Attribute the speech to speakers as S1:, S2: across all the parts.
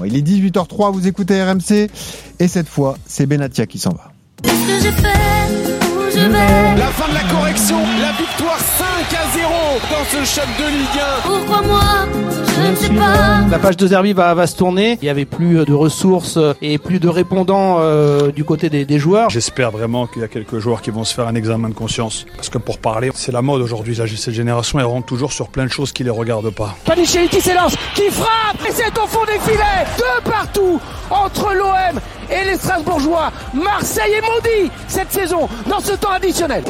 S1: Il est 18h03, vous écoutez RMC et cette fois, c'est Benatia qui s'en va.
S2: Qu'est-ce que j'ai fait? Où je vais?
S3: La fin de la correction, la victoire 5-0 dans ce choc de Ligue 1.
S2: Pourquoi moi? Je ne sais pas.
S4: La page de Zerbi va se tourner. Il y avait plus de ressources et plus de répondants du côté des joueurs.
S5: J'espère vraiment qu'il y a quelques joueurs qui vont se faire un examen de conscience. Parce que pour parler, c'est la mode aujourd'hui. Cette génération, elle rentre toujours sur plein de choses qui les regardent pas.
S4: Panicelli qui s'élance, qui frappe, et c'est au fond des filets, de partout, entre l'OM et les Strasbourgeois. Marseille est maudit cette saison dans ce temps additionnel.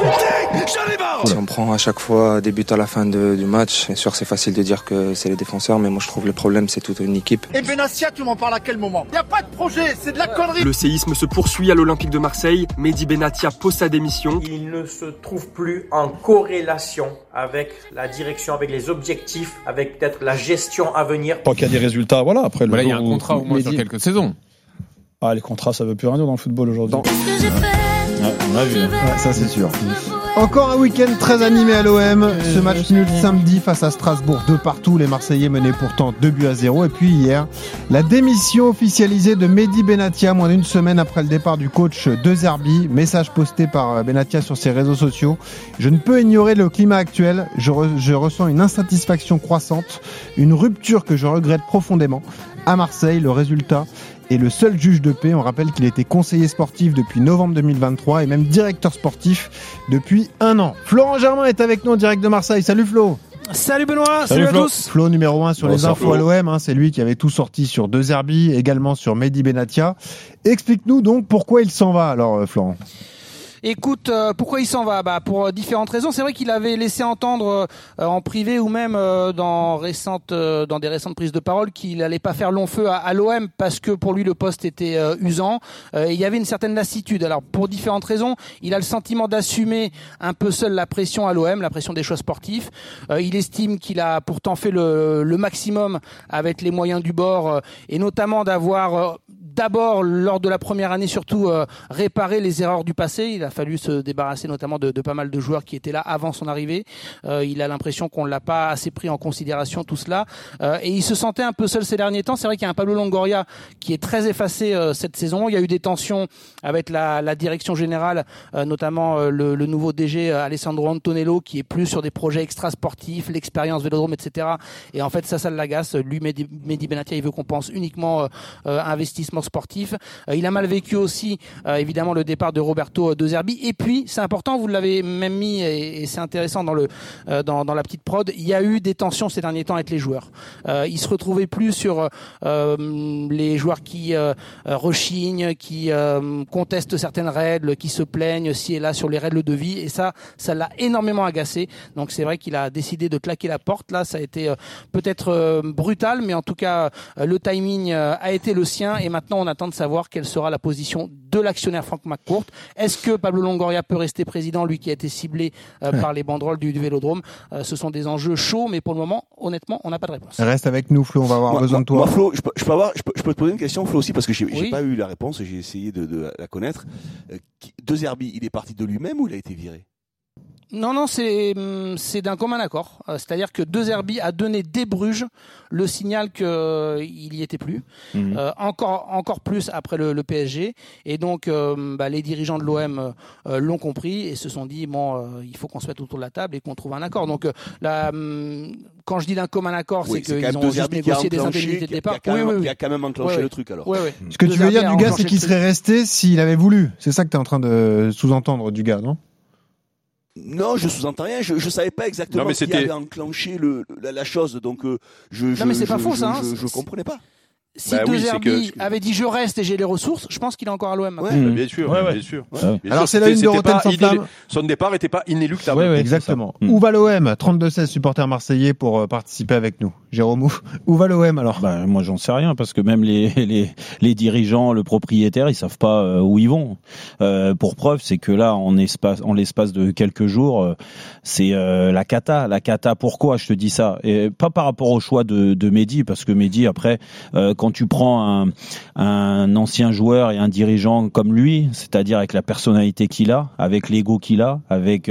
S6: Si on prend à chaque fois des buts à la fin du match, c'est sûr c'est facile de dire que c'est les défenseurs, mais moi je trouve le problème c'est toute une équipe.
S7: Et Benatia, tu m'en parles à quel moment? Y a pas de projet, c'est de la connerie.
S8: Le séisme se poursuit à l'Olympique de Marseille. Mehdi Benatia pose sa démission.
S9: Il ne se trouve plus en corrélation avec la direction, avec les objectifs, avec peut-être la gestion à venir.
S5: Tant qu'il y a des résultats, voilà. Après,
S10: il y a un contrat au moins sur quelques saisons.
S5: Ah, les contrats, ça veut plus rien dire dans le football aujourd'hui.
S2: Qu'est-ce que j'ai fait?
S10: Ouais, on l'a vu.
S1: Ouais, ça c'est sûr. Encore un week-end très animé à l'OM. Ce match nul samedi face à Strasbourg, 2 partout. Les Marseillais menaient pourtant 2-0. Et puis hier, la démission officialisée de Mehdi Benatia, moins d'une semaine après le départ du coach De Zerbi. Message posté par Benatia sur ses réseaux sociaux. Je ne peux ignorer le climat actuel. Je ressens une insatisfaction croissante, une rupture que je regrette profondément. À Marseille, le résultat est le seul juge de paix. On rappelle qu'il était conseiller sportif depuis novembre 2023 et même directeur sportif depuis 1 an. Florent Germain est avec nous en direct de Marseille. Salut Flo.
S4: Salut Benoît, salut à tous.
S1: Flo numéro 1 sur les infos à l'OM, c'est lui qui avait tout sorti sur De Zerbi, également sur Mehdi Benatia. Explique-nous donc pourquoi il s'en va alors Florent.
S4: Écoute, pourquoi il s'en va? Pour différentes raisons. C'est vrai qu'il avait laissé entendre en privé ou même dans des récentes prises de parole qu'il n'allait pas faire long feu à l'OM parce que pour lui le poste était usant. Et il y avait une certaine lassitude. Alors pour différentes raisons, il a le sentiment d'assumer un peu seul la pression à l'OM, la pression des choix sportifs. Il estime qu'il a pourtant fait le maximum avec les moyens du bord et notamment d'avoir d'abord lors de la première année surtout réparé les erreurs du passé. Il a fallu se débarrasser notamment de pas mal de joueurs qui étaient là avant son arrivée. Il a l'impression qu'on ne l'a pas assez pris en considération tout cela. Et il se sentait un peu seul ces derniers temps. C'est vrai qu'il y a un Pablo Longoria qui est très effacé cette saison. Il y a eu des tensions avec la direction générale, notamment le nouveau DG Alessandro Antonello qui est plus sur des projets extra-sportifs, l'expérience Vélodrome, etc. Et en fait ça l'agace. Lui, Mehdi Benatia, il veut qu'on pense uniquement investissement sportif. Il a mal vécu aussi évidemment le départ de Roberto De Zerbi. Et puis, c'est important, vous l'avez même mis, et c'est intéressant dans la petite prod, il y a eu des tensions ces derniers temps avec les joueurs. Ils se retrouvaient plus sur les joueurs qui rechignent, qui contestent certaines règles, qui se plaignent ci et là sur les règles de vie. Et ça l'a énormément agacé. Donc c'est vrai qu'il a décidé de claquer la porte. Là, ça a été peut-être brutal, mais en tout cas, le timing a été le sien. Et maintenant, on attend de savoir quelle sera la position de l'actionnaire Franck McCourt. Est-ce que Pablo Longoria peut rester président, lui qui a été ciblé par les banderoles du Vélodrome? Ce sont des enjeux chauds, mais pour le moment, honnêtement, on n'a pas de réponse.
S1: Reste avec nous, Flo, on va avoir besoin de toi.
S11: Moi, Flo, je peux te poser une question, Flo, aussi, parce que j'ai pas eu la réponse, j'ai essayé de la connaître. De Zerbi, il est parti de lui-même ou il a été viré?
S4: Non, c'est d'un commun accord. C'est-à-dire que De Zerbi a donné dès Bruges le signal qu'il y était plus. Encore plus après le PSG. Et donc, les dirigeants de l'OM l'ont compris et se sont dit il faut qu'on se mette autour de la table et qu'on trouve un accord. Donc quand je dis d'un commun accord, c'est qu'ils ont juste négocié des indemnités de départ.
S11: Il a quand même enclenché le truc alors.
S1: Ce que tu veux dire du gars, c'est qu'il serait resté s'il avait voulu. C'est ça que tu es en train de sous-entendre du gars, non?
S11: Non, je sous-entends rien. Je savais pas exactement qui avait enclenché la chose, donc
S4: non, mais c'est pas faux, ça.
S11: Je comprenais pas.
S4: Si De Zerbi avait dit je reste et j'ai les ressources, je pense qu'il est encore à l'OM.
S10: Bien sûr.
S1: Alors c'est la une de Rotten sans flamme.
S10: Son départ n'était pas inéluctable.
S1: Oui, exactement. Où va l'OM? 32-16 supporters marseillais pour participer avec nous. Jérôme, où va l'OM alors?
S12: Moi j'en sais rien parce que même les dirigeants, le propriétaire, ils savent pas où ils vont. Pour preuve, c'est que là en l'espace de quelques jours, c'est la cata. La cata. Pourquoi je te dis ça? Et pas par rapport au choix de Mehdi, parce que Mehdi après quand tu prends un ancien joueur et un dirigeant comme lui, c'est-à-dire avec la personnalité qu'il a, avec l'ego qu'il a, avec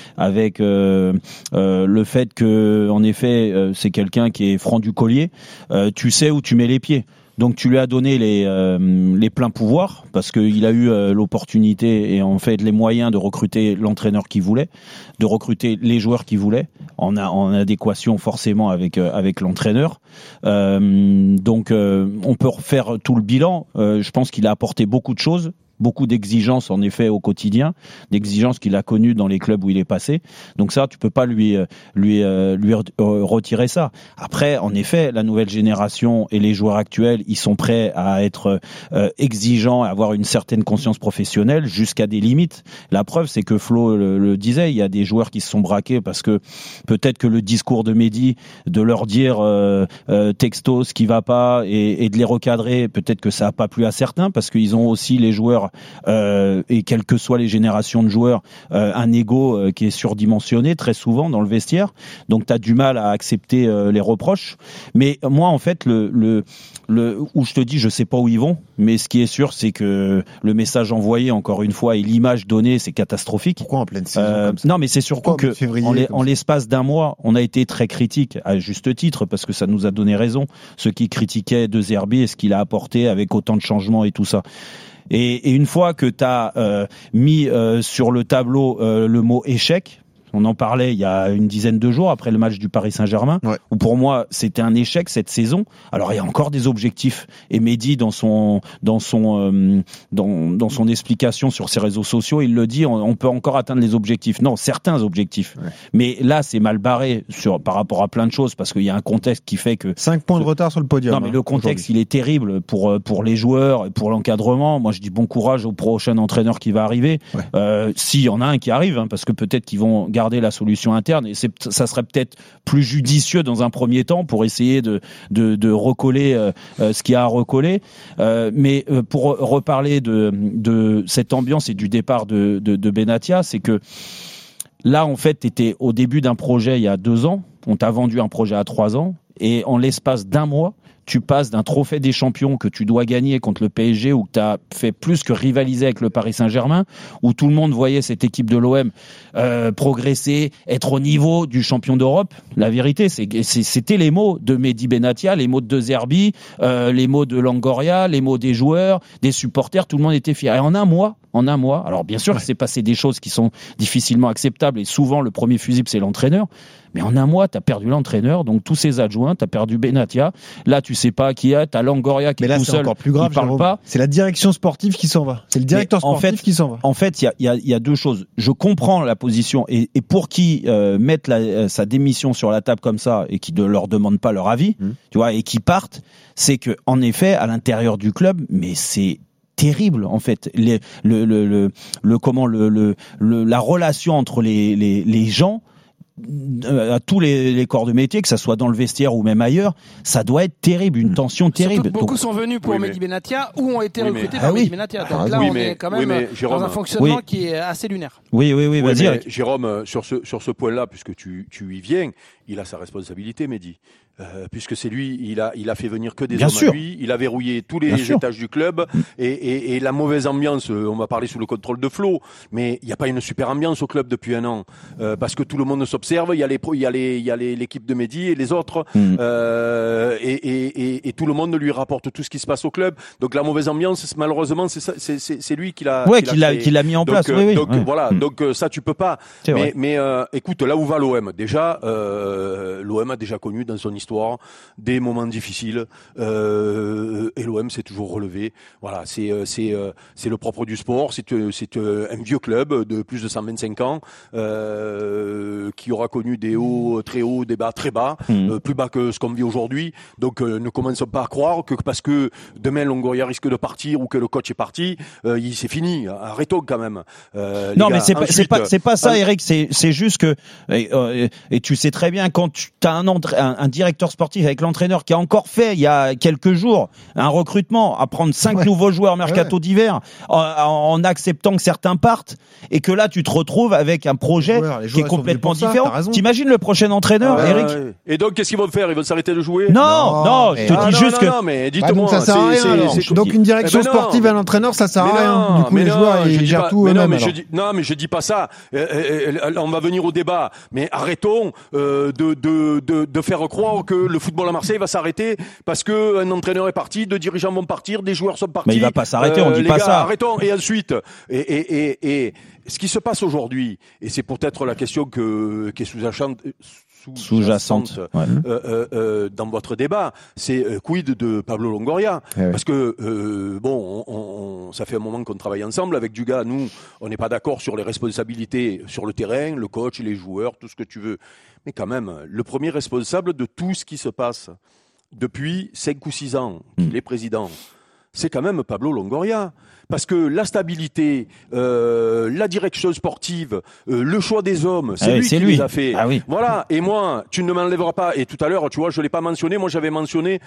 S12: le fait que en effet c'est quelqu'un qui est franc du collier, tu sais où tu mets les pieds. Donc tu lui as donné les pleins pouvoirs parce qu'il a eu l'opportunité et en fait les moyens de recruter l'entraîneur qu'il voulait, de recruter les joueurs qu'il voulait en adéquation forcément avec l'entraîneur. Donc on peut refaire tout le bilan. Je pense qu'il a apporté beaucoup de choses. Beaucoup d'exigences en effet au quotidien, d'exigences qu'il a connues dans les clubs où il est passé. Donc ça, tu peux pas lui retirer ça. Après, en effet, la nouvelle génération et les joueurs actuels, ils sont prêts à être exigeants, à avoir une certaine conscience professionnelle jusqu'à des limites. La preuve, c'est que Flo le disait, il y a des joueurs qui se sont braqués parce que peut-être que le discours de Mehdi, de leur dire texto ce qui va pas et de les recadrer, peut-être que ça a pas plu à certains parce qu'ils ont aussi les joueurs et quelles que soient les générations de joueurs, un ego qui est surdimensionné très souvent dans le vestiaire. Donc tu as du mal à accepter les reproches. Mais moi, en fait, où je te dis, je sais pas où ils vont, mais ce qui est sûr, c'est que le message envoyé, encore une fois, et l'image donnée, c'est catastrophique.
S1: Pourquoi en pleine saison comme ça ?
S12: Non, mais c'est surtout que en l'espace d'un mois, on a été très critique, à juste titre, parce que ça nous a donné raison, ceux qui critiquaient De Zerbi et ce qu'il a apporté avec autant de changements et tout ça. Et une fois que tu as mis sur le tableau le mot échec, on en parlait il y a une dizaine de jours après le match du Paris Saint-Germain, où pour moi c'était un échec cette saison. Alors il y a encore des objectifs. Et Mehdi dans son explication sur ses réseaux sociaux, il le dit, on peut encore atteindre les objectifs. Non, certains objectifs. Ouais. Mais là c'est mal barré par rapport à plein de choses parce qu'il y a un contexte qui fait que
S1: 5 points de retard sur le podium.
S12: Non mais le contexte il est terrible pour les joueurs et pour l'encadrement. Moi je dis bon courage au prochain entraîneur qui va arriver. Ouais. S'il y en a un qui arrive, parce que peut-être qu'ils vont garder la solution interne et ça serait peut-être plus judicieux dans un premier temps pour essayer de recoller ce qu'il y a à recoller. Mais pour reparler de cette ambiance et du départ de Benatia, c'est que là en fait t'étais au début d'un projet il y a 2 ans, on t'a vendu un projet à 3 ans et en l'espace d'un mois tu passes d'un trophée des champions que tu dois gagner contre le PSG où tu as fait plus que rivaliser avec le Paris Saint-Germain, où tout le monde voyait cette équipe de l'OM progresser, être au niveau du champion d'Europe. La vérité, c'était les mots de Mehdi Benatia, les mots de Zerbi, les mots de Longoria, les mots des joueurs, des supporters, tout le monde était fier. Et en un mois, alors bien sûr, il s'est passé des choses qui sont difficilement acceptables et souvent le premier fusible c'est l'entraîneur. Mais en un mois, t'as perdu l'entraîneur, donc tous ses adjoints, t'as perdu Benatia. Là, tu sais pas qui y a, t'as Longoria qui est tout seul. Mais là, c'est encore plus grave, il parle pas.
S1: C'est la direction sportive qui s'en va. C'est le directeur sportif qui s'en va.
S12: En fait, il y a 2 choses. Je comprends la position et pour qui mettre sa démission sur la table comme ça et qui ne leur demande pas leur avis, tu vois, et qui partent, c'est que en effet, à l'intérieur du club, mais c'est terrible en fait. La relation entre les gens. À tous les corps de métier, que ça soit dans le vestiaire ou même ailleurs, ça doit être terrible, une tension terrible.
S4: Surtout que beaucoup sont venus pour Mehdi Benatia ou ont été recrutés par Mehdi Benatia. Donc là, on est quand même dans un fonctionnement qui est assez lunaire.
S12: Oui, vas-y.
S13: Jérôme, sur ce point-là, puisque tu y viens, il a sa responsabilité, Mehdi. Puisque c'est lui, il a fait venir que des hommes à lui, il a verrouillé tous les étages du club et la mauvaise ambiance, on va parler sous le contrôle de Flo, mais il n'y a pas une super ambiance au club depuis 1 an parce que tout le monde s'observe, il y a l'équipe de Mehdi et les autres et tout le monde lui rapporte tout ce qui se passe au club. Donc la mauvaise ambiance, malheureusement, c'est lui qui l'a
S12: mis en place.
S13: Donc voilà, donc ça tu peux pas. Mais écoute, là où va l'OM, déjà l'OM a déjà connu dans son histoire des moments difficiles et l'OM s'est toujours relevé. Voilà, c'est le propre du sport. C'est un vieux club de plus de 125 ans qui aura connu des hauts très hauts, des bas très bas, plus bas que ce qu'on vit aujourd'hui. Donc ne commençons pas à croire que parce que demain Longoria risque de partir ou que le coach est parti, c'est fini. Arrêtons quand même.
S12: Non, mais c'est pas ça, Eric. C'est juste que et tu sais très bien quand tu as un directeur sportif avec l'entraîneur qui a encore fait il y a quelques jours un recrutement à prendre 5 nouveaux joueurs mercato d'hiver en acceptant que certains partent et que là tu te retrouves avec un projet qui est complètement différent. T'imagines le prochain entraîneur, Eric?
S13: Et donc qu'est-ce qu'ils vont faire? Ils vont s'arrêter de jouer?
S12: Non, je te dis juste que
S13: non, mais dites-moi,
S1: donc ça sert à rien. Donc une direction sportive à l'entraîneur, ça sert à rien. Du coup les joueurs ils gèrent tout eux-mêmes.
S13: Non, mais je dis pas ça. On va venir au débat, mais arrêtons de de faire croire que le football à Marseille va s'arrêter parce que un entraîneur est parti, 2 dirigeants vont partir, des joueurs sont partis.
S12: Mais il va pas s'arrêter, on dit pas ça.
S13: Arrêtons. Et ensuite, et ce qui se passe aujourd'hui, et c'est peut-être la question qui est sous-jacente dans votre débat, c'est quid de Pablo Longoria, parce que ça fait un moment qu'on travaille ensemble avec Dugas. Nous, on n'est pas d'accord sur les responsabilités sur le terrain, le coach, les joueurs, tout ce que tu veux, mais quand même, le premier responsable de tout ce qui se passe depuis 5 ou 6 ans qu'il est président, c'est quand même Pablo Longoria. Parce que la stabilité, la direction sportive, le choix des hommes, c'est lui qui les a fait.
S12: Ah oui.
S13: Voilà. Et moi, tu ne m'enlèveras pas. Et tout à l'heure, tu vois, je l'ai pas mentionné. Moi, j'avais mentionné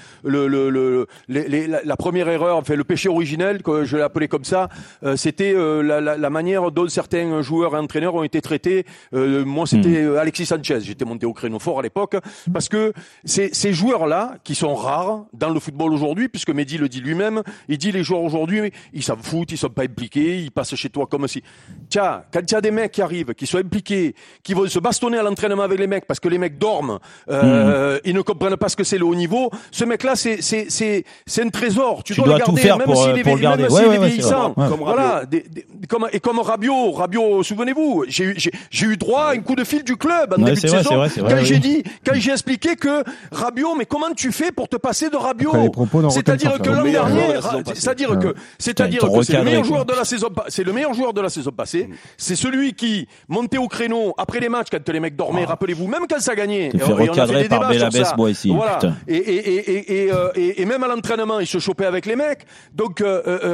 S13: la première erreur, enfin le péché originel, que je l'ai appelé comme ça. C'était la manière dont certains joueurs et entraîneurs ont été traités. Moi, c'était Alexis Sanchez. J'étais monté au créneau fort à l'époque parce que ces joueurs-là, qui sont rares dans le football aujourd'hui, puisque Mehdi le dit lui-même, il dit les joueurs aujourd'hui, ils savent ils sont pas impliqués, ils passent chez toi comme si. Tiens, quand il y a des mecs qui arrivent, qui sont impliqués, qui vont se bastonner à l'entraînement avec les mecs parce que les mecs dorment, ils ne comprennent pas ce que c'est le haut niveau. Ce mec-là, c'est un trésor. Tu dois le garder,
S12: même s'il est
S13: vieillissant. Voilà. Comme Rabiot, souvenez-vous, j'ai eu droit à un coup de fil du club en début de saison quand j'ai expliqué que Rabiot, mais comment tu fais pour te passer de Rabiot? C'est-à-dire que l'an dernier, c'est-à-dire que c'est le meilleur joueur de la saison. C'est le meilleur joueur de la saison passée. C'est celui qui montait au créneau après les matchs quand les mecs dormaient. Rappelez-vous, même quand ça gagnait.
S12: Il fait recadrer par Belabès, moi ici.
S13: Voilà. Et même à l'entraînement, il se chopait avec les mecs. Donc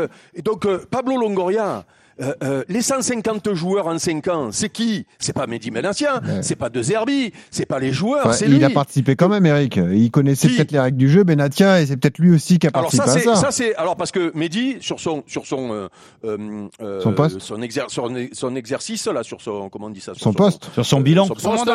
S13: Pablo Longoria. Les 150 joueurs en 5 ans, c'est qui? C'est pas Mehdi Benatia, c'est pas De Zerbi, c'est pas les joueurs, c'est lui.
S1: Il a participé quand même, Eric. Il connaissait peut-être les règles du jeu, Benatia, et c'est peut-être lui aussi qui a participé à ça.
S13: Alors parce que Mehdi, sur son
S1: poste,
S13: son exercice là, sur son, comment on dit ça,
S1: son poste,
S12: sur son bilan,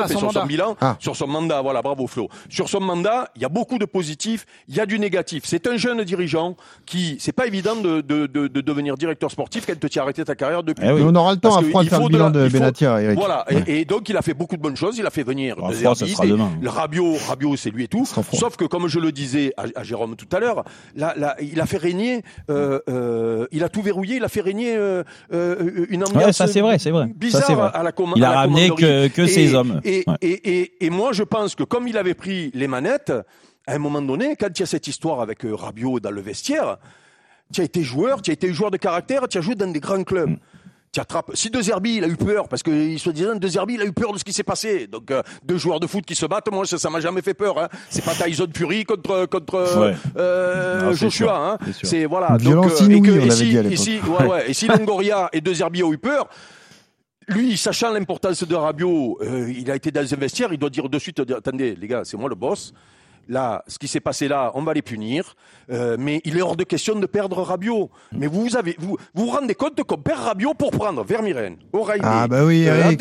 S13: sur son mandat. Voilà, bravo Flo. Sur son mandat, il y a beaucoup de positifs, il y a du négatif. C'est un jeune dirigeant qui, c'est pas évident de devenir directeur sportif quand tu as arrêté ta carrière depuis.
S1: On aura le temps à froid de faire le bilan de Benatia, Eric.
S13: Voilà. Et donc, il a fait beaucoup de bonnes choses. Il a fait venir De Zerbi, le Rabiot, c'est lui et tout. Sauf que, comme je le disais à Jérôme tout à l'heure, là, il a fait régner, il a tout verrouillé, il a fait régner, une ambiance bizarre à la commanderie.
S12: Il a ramené que ses hommes.
S13: Et moi, je pense que comme il avait pris les manettes, à un moment donné, quand il y a cette histoire avec Rabiot dans le vestiaire, tu as été joueur de caractère, tu as joué dans des grands clubs. Tu attrapes. Si De Zerbi, il a eu peur, parce que soi-disant, De Zerbi, il a eu peur de ce qui s'est passé. Donc, 2 joueurs de foot qui se battent, moi, ça m'a jamais fait peur, hein. C'est pas Tyson Fury contre Joshua, hein. C'est, voilà.
S1: Violence inouïe, on l'avait dit à l'époque.
S13: Et si Longoria et De Zerbi ont eu peur, lui, sachant l'importance de Rabiot, il a été dans un vestiaire, il doit dire de suite, attendez, les gars, c'est moi le boss. Là, ce qui s'est passé là, on va les punir, mais il est hors de question de perdre Rabiot. Mais vous vous rendez compte qu'on perd Rabiot pour prendre Vermiren, O'Reilly,
S1: Eric,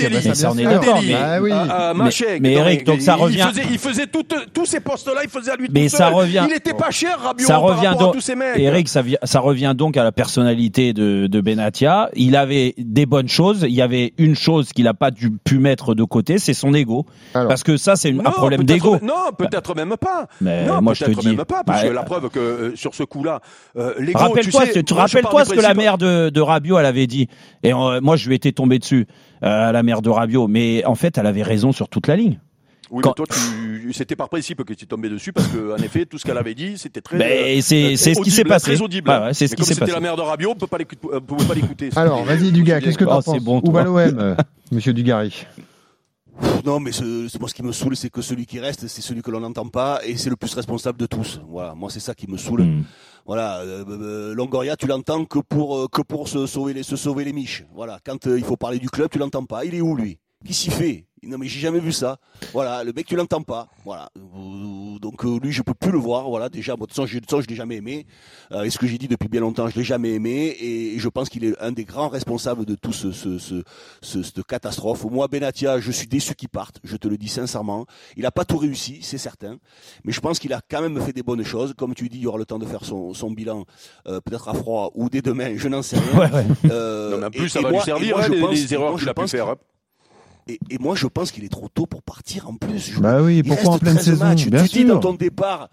S13: Machin.
S12: Mais Eric, donc ça revient.
S13: Il faisait tous ces postes-là, il faisait à lui tout
S12: seul.
S13: Ça
S12: revient.
S13: Il était pas cher, Rabiot,
S12: ça
S13: par
S12: revient
S13: rapport
S12: donc,
S13: à tous ces mecs.
S12: Eric, ça revient donc à la personnalité de Benatia. Il avait des bonnes choses. Il y avait une chose qu'il a pas pu mettre de côté, c'est son ego. Parce que ça, c'est un problème d'ego.
S13: Non, peut-être même pas.
S12: Mais
S13: non,
S12: moi je te dis
S13: même pas, parce que la preuve que sur ce coup-là, l'ego,
S12: rappelle-toi ce que la mère de Rabiot elle avait dit. Et moi je lui étais tombé dessus à la mère de Rabiot, mais en fait elle avait raison sur toute la ligne.
S13: Oui, mais toi, c'était par principe que tu es tombé dessus parce que, en effet, tout ce qu'elle avait dit, c'était très.
S12: C'est ce qui s'est passé.
S13: Très audible.
S12: C'est ce qui s'est passé.
S13: C'était la mère de Rabiot, on pouvait pas l'écouter.
S1: Alors, vas-y, Dugas, qu'est-ce que t'en penses? Où va l'OM, Monsieur Dugarry?
S11: Non, mais moi, ce qui me saoule, c'est que celui qui reste, c'est celui que l'on n'entend pas, et c'est le plus responsable de tous. Voilà, moi, c'est ça qui me saoule. Voilà, Longoria, tu l'entends que pour se sauver les miches. Voilà, quand il faut parler du club, tu l'entends pas. Il est où, lui? Qui s'y fait? Non, mais j'ai jamais vu ça. Voilà, le mec, tu l'entends pas. Voilà. Donc, lui, je peux plus le voir. Voilà, déjà, de toute façon, je l'ai jamais aimé. Et ce que j'ai dit depuis bien longtemps, je l'ai jamais aimé. Et je pense qu'il est un des grands responsables de tout cette catastrophe. Moi, Benatia, je suis déçu qu'il parte. Je te le dis sincèrement. Il a pas tout réussi, c'est certain. Mais je pense qu'il a quand même fait des bonnes choses. Comme tu dis, il y aura le temps de faire son bilan, peut-être à froid ou dès demain. Je n'en sais rien.
S13: Non, mais en plus, ça va lui servir, les erreurs qu'il a pu faire.
S11: Et moi, je pense qu'il est trop tôt pour partir en plus.
S1: Bah oui, pourquoi en pleine saison?
S11: Tu dis dans ton départ,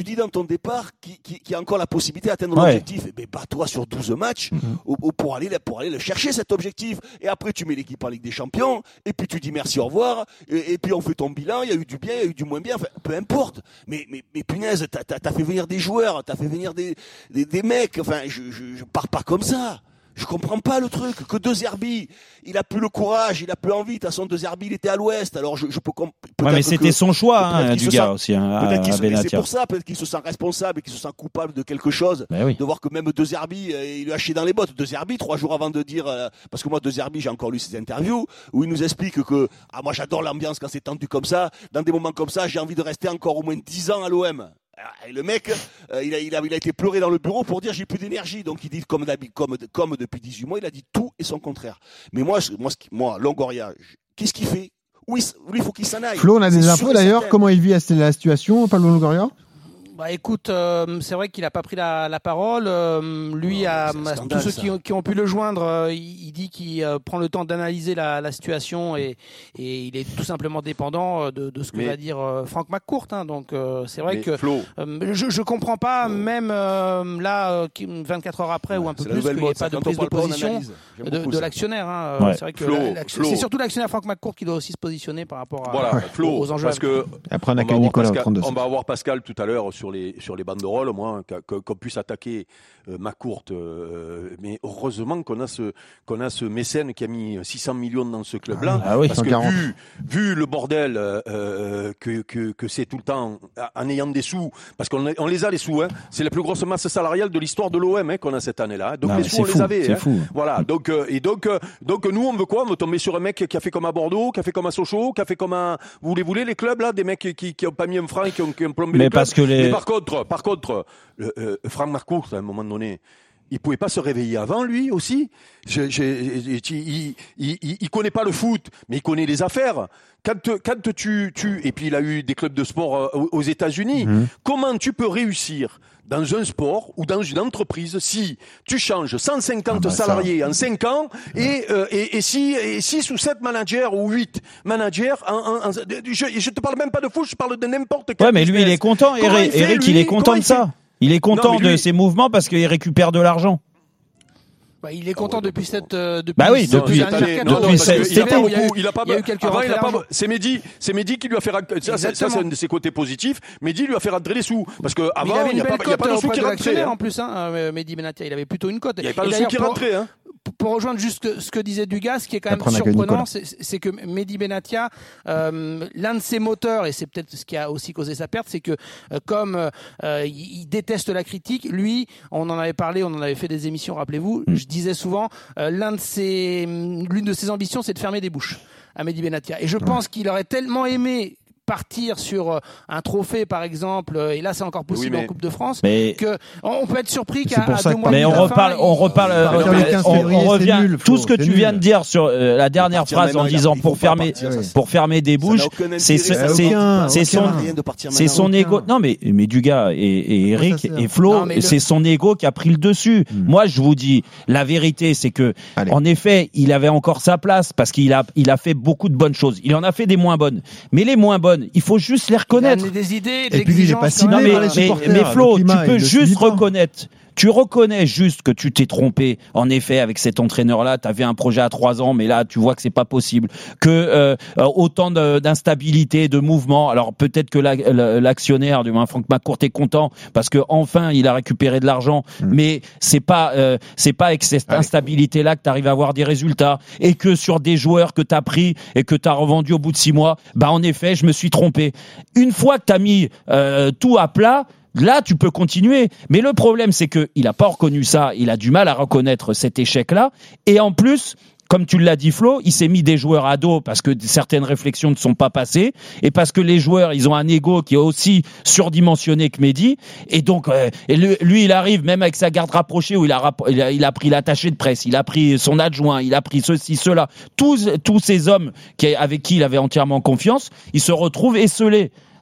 S11: qu'il y a encore la possibilité d'atteindre l'objectif. Eh ben, bats-toi sur 12 matchs pour aller le chercher, cet objectif. Et après, tu mets l'équipe en Ligue des Champions, et puis tu dis merci, au revoir, et puis on fait ton bilan, il y a eu du bien, il y a eu du moins bien, enfin, peu importe. Mais punaise, t'as fait venir des joueurs, t'as fait venir des mecs, enfin, je pars pas comme ça. Je comprends pas le truc, que De Zerbi, il a plus le courage, il a plus envie. De toute façon, De Zerbi, il était à l'Ouest, alors je peux comprendre.
S12: Ouais, mais c'était son choix, du gars aussi,
S11: c'est pour ça, peut-être qu'il se sent responsable et qu'il se sent coupable de quelque chose. De voir que même De Zerbi, il lui a chié dans les bottes. De Zerbi, 3 jours avant de dire, parce que moi, De Zerbi, j'ai encore lu ses interviews, où il nous explique que, moi, j'adore l'ambiance quand c'est tendu comme ça. Dans des moments comme ça, j'ai envie de rester encore au moins 10 ans à l'OM. Et le mec, il a été pleuré dans le bureau pour dire j'ai plus d'énergie. Donc il dit comme depuis 18 mois, il a dit tout et son contraire. Mais moi Longoria, qu'est-ce qu'il fait? Oui, il faut qu'il s'en aille.
S1: Flo, on a des infos d'ailleurs. Comment il vit la situation, Pablo Longoria?
S4: Bah écoute, c'est vrai qu'il a pas pris la parole. Lui, tous ceux qui ont pu le joindre, il dit qu'il prend le temps d'analyser la situation et il est tout simplement dépendant de ce que va dire Frank McCourt. Hein. Donc c'est vrai que je comprends pas, même là, 24 heures après ou un peu plus, qu'il n'y ait pas de prise de position de l'actionnaire. Hein. C'est vrai que c'est surtout l'actionnaire Frank McCourt qui doit aussi se positionner par rapport aux enjeux.
S13: Parce que
S1: après on accueille Nicolas.
S13: On va avoir Pascal tout à l'heure sur les banderoles, moi, qu'on puisse attaquer McCourt, mais heureusement qu'on a ce mécène qui a mis 600 millions dans ce club-là, parce que vu le bordel que c'est tout le temps en ayant des sous, parce qu'on les a les sous, hein, c'est la plus grosse masse salariale de l'histoire de l'OM qu'on a cette année-là, donc les sous on les avait,
S12: c'est fou.
S13: Voilà, donc nous on veut quoi? On veut tomber sur un mec qui a fait comme à Bordeaux, qui a fait comme à Sochaux, qui a fait comme à vous voulez les clubs là, des mecs qui ont pas mis un franc et qui ont plombé les clubs. Mais par contre, Franck Marcourt, à un moment donné, il pouvait pas se réveiller avant, lui aussi. Il connaît pas le foot, mais il connaît les affaires. Quand tu et puis il a eu des clubs de sport aux États-Unis. Comment tu peux réussir dans un sport ou dans une entreprise si tu changes 150 salariés en 5 ans et 6 ou 7 managers ou 8 managers je te parle même pas de foot, je parle de n'importe quel.
S12: Ouais, mais lui il est content, Eric, il est content de ça. Il est content de ses mouvements parce qu'il récupère de l'argent.
S4: Bah, il est content depuis cette
S12: depuis cet été.
S4: Il y a eu quelques
S13: c'est Mehdi qui lui a fait ça c'est un de ses côtés positifs. Mehdi lui a fait rentrer les sous parce que avant il n'y a pas de sous qui rentraient
S4: en plus Mehdi Benatia, il avait plutôt une cote.
S13: Il n'y avait pas de sous qui rentraient hein.
S4: Pour rejoindre juste ce que disait Dugas, ce qui est quand même surprenant, c'est que Mehdi Benatia, l'un de ses moteurs, et c'est peut-être ce qui a aussi causé sa perte, c'est que comme il déteste la critique, lui, on en avait parlé, on en avait fait des émissions, rappelez-vous, je disais souvent, l'une de ses ambitions, c'est de fermer des bouches à Mehdi Benatia. Et je pense qu'il aurait tellement aimé partir sur un trophée par exemple, et là c'est encore possible en Coupe de France, que on peut être surpris qu'à 2 mois
S12: mais on revient tout ce que tu viens de dire sur la dernière phrase en disant pour fermer des bouches, c'est son ego. Non mais Dugas et Eric et Flo, c'est son ego qui a pris le dessus. Moi je vous dis la vérité, c'est que en effet il avait encore sa place parce qu'il a fait beaucoup de bonnes choses. Il en a fait des moins bonnes, mais les moins bonnes il faut juste les reconnaître.
S4: Il a des idées,
S1: et puis il est pas ciblé par les supporters.
S12: Mais Flo, tu peux juste reconnaître. Tu reconnais juste que tu t'es trompé. En effet, avec cet entraîneur-là, tu avais un projet à 3 ans, mais là, tu vois que c'est pas possible. Que autant d'instabilité, de mouvement. Alors peut-être que l'actionnaire, du moins Frank McCourt, est content parce que enfin il a récupéré de l'argent. Mais c'est pas avec cette instabilité-là que tu arrives à avoir des résultats. Et que sur des joueurs que tu as pris et que tu as revendu au bout de 6 mois, bah en effet, je me suis trompé. Une fois que tu as mis tout à plat. Là, tu peux continuer. Mais le problème, c'est que il a pas reconnu ça. Il a du mal à reconnaître cet échec-là. Et en plus, comme tu l'as dit, Flo, il s'est mis des joueurs à dos parce que certaines réflexions ne sont pas passées et parce que les joueurs, ils ont un ego qui est aussi surdimensionné que Mehdi. Et donc, lui, il arrive même avec sa garde rapprochée où il a pris l'attaché de presse, il a pris son adjoint, il a pris ceci, cela. Tous ces hommes avec qui il avait entièrement confiance, ils se retrouvent esselés.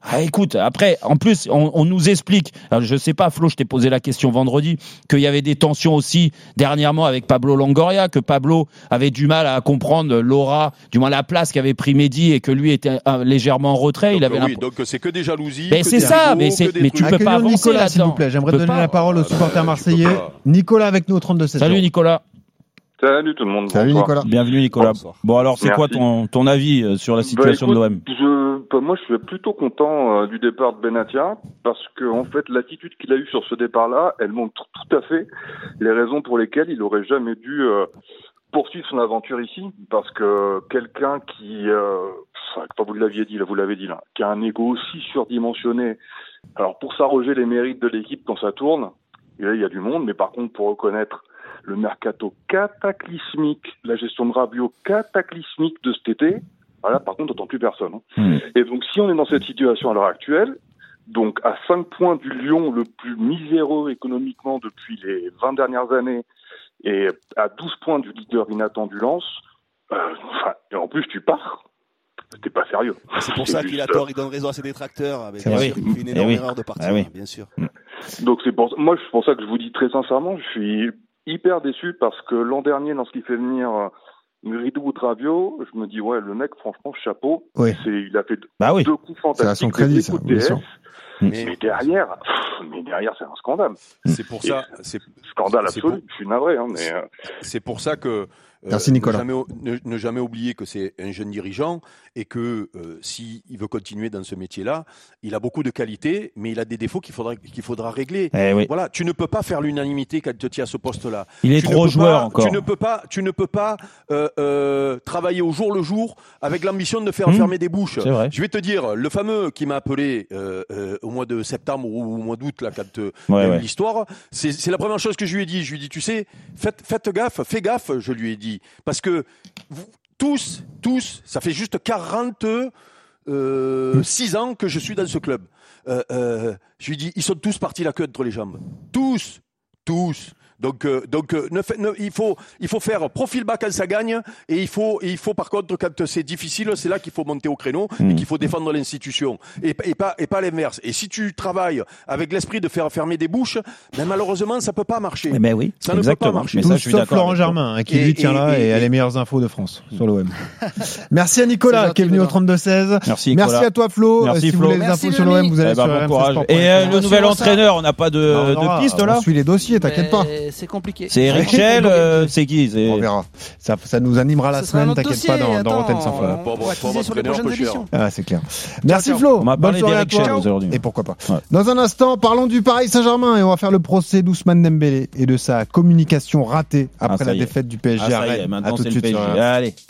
S12: Écoute, après, en plus, on nous explique, alors, je sais pas, Flo, je t'ai posé la question vendredi, qu'il y avait des tensions aussi dernièrement avec Pablo Longoria, que Pablo avait du mal à comprendre l'aura, du moins la place qu'avait pris Mehdi et que lui était légèrement en retrait.
S13: Donc c'est que des jalousies.
S12: Mais c'est ça, mais tu peux pas avancer
S1: Nicolas,
S12: là-dedans.
S1: s'il vous plaît, j'aimerais donner la parole aux supporters marseillais. Nicolas avec nous au 32-16.
S12: Salut Nicolas.
S14: Salut tout le monde.
S1: Salut Nicolas.
S12: Bienvenue Nicolas. Bon alors c'est quoi ton avis sur la situation de l'OM?
S14: Moi je suis plutôt content du départ de Benatia parce que en fait l'attitude qu'il a eue sur ce départ-là, elle montre tout à fait les raisons pour lesquelles il aurait jamais dû poursuivre son aventure ici, parce que quelqu'un qui, vous l'avez dit là, qui a un ego aussi surdimensionné. Alors pour s'arroger les mérites de l'équipe quand ça tourne, et là, il y a du monde, mais par contre pour reconnaître le mercato cataclysmique, la gestion de Rabiot cataclysmique de cet été, voilà, par contre, t'entends plus personne. Et donc, si on est dans cette situation à l'heure actuelle, donc à 5 points du Lyon le plus miséreux économiquement depuis les 20 dernières années, et à 12 points du leader inattendu Lens, et en plus tu pars, t'es pas sérieux.
S11: C'est pour ça qu'il a tort, il donne raison à ses détracteurs. Il fait une énorme erreur de partir, bien sûr.
S14: Donc c'est pour ça que je vous dis très sincèrement, je suis hyper déçu parce que l'an dernier, lorsqu'il fait venir Gridou ou Rabiot, je me dis le mec, franchement, chapeau. Il a fait deux coups fantastiques.
S1: C'est à son crédit, ça, bien sûr.
S14: Mais derrière, c'est un scandale.
S13: C'est pour ça,
S14: scandale absolu. Je suis navré, mais
S13: c'est pour ça que
S1: merci Nicolas.
S13: Ne jamais oublier que c'est un jeune dirigeant et que s'il veut continuer dans ce métier-là, il a beaucoup de qualités, mais il a des défauts qu'il faudra régler. Voilà, tu ne peux pas faire l'unanimité quand tu es à ce poste-là.
S12: Il est trop joueur encore.
S13: Tu ne peux pas travailler au jour le jour avec l'ambition de faire fermer des bouches. Je vais te dire, le fameux qui m'a appelé au mois de septembre ou au mois d'août là, quand il y a eu l'histoire, c'est la première chose que je lui ai dit. Je lui ai dit, tu sais, fais gaffe, je lui ai dit. Parce que tous, ça fait juste 46 ans que je suis dans ce club. Je lui dis, ils sont tous partis la queue entre les jambes. Tous. Donc il faut faire profil bas quand ça gagne et il faut par contre quand c'est difficile, c'est là qu'il faut monter au créneau et qu'il faut défendre l'institution et pas l'inverse. Et si tu travailles avec l'esprit de faire fermer des bouches, malheureusement ça peut pas marcher.
S12: Mais oui,
S13: ça ne peut pas marcher.
S1: Tout sauf Florent Germain qui lui tient là et a les meilleures infos de France sur l'OM. Merci à Nicolas qui est venu au 32-16.
S12: Merci
S1: à toi Flo.
S12: Merci
S1: si
S12: Flo.
S1: vous voulez les infos sur l'OM, vous allez sur
S12: bon courage. Et le nouvel entraîneur, on n'a pas de piste là.
S1: On suit les dossiers, t'inquiète pas.
S4: C'est compliqué.
S12: C'est Eric Schell, c'est qui?
S1: On verra. Ça nous animera la semaine, t'inquiète pas, dans Rotten sans flamme. C'est clair. Merci Flo.
S12: On m'a parlé d'Eric Schell aujourd'hui.
S1: Et pourquoi pas. Dans un instant, parlons du Paris Saint-Germain et on va faire le procès d'Ousmane Dembélé et de sa communication ratée après la défaite du PSG à Rennes.
S12: Maintenant c'est le PSG. Allez.